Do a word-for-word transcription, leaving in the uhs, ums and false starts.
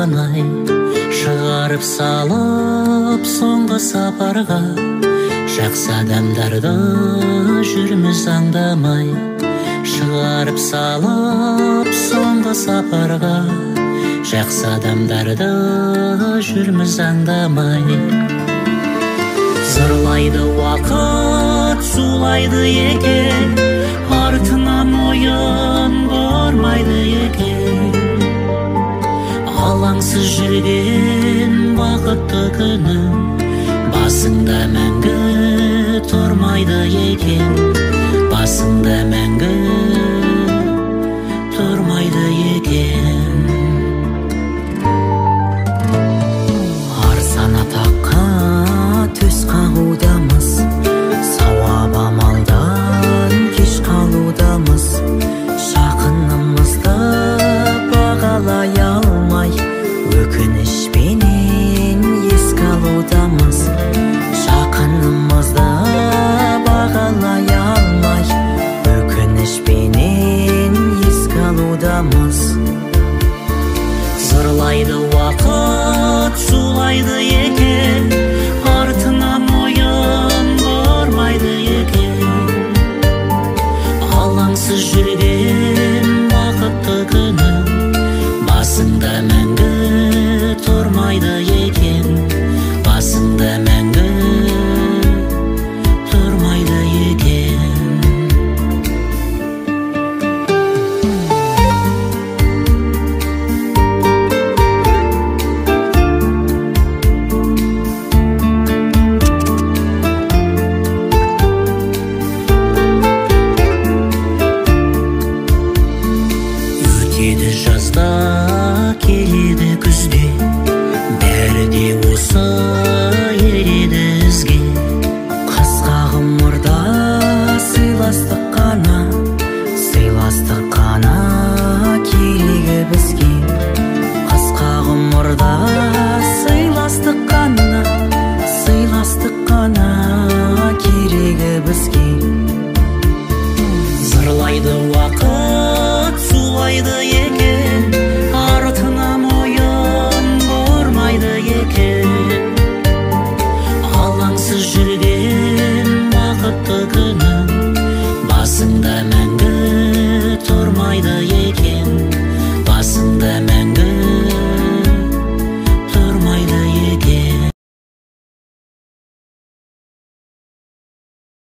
ай, шығарып салып соңғы сапарға. Жақсы адамдарды жүрміз аңдамай, шығарып салып соңғы сапарға. Жақсы адамдарды жүрміз аңдамай. Зырлайды уақыт, зулайды екен, артынан ойын бармайды екен. Алаңсыз жүрген бақытты күнім басыңда мәңгі тұрмайды екен, басыңда мәңгі